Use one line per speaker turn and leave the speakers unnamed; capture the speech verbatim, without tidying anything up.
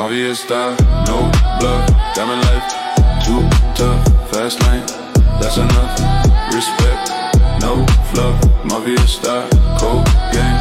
Mafia style, no bluff, diamond life, too tough, fast lane, that's enough. Respect, no fluff, Mafia style, cold game.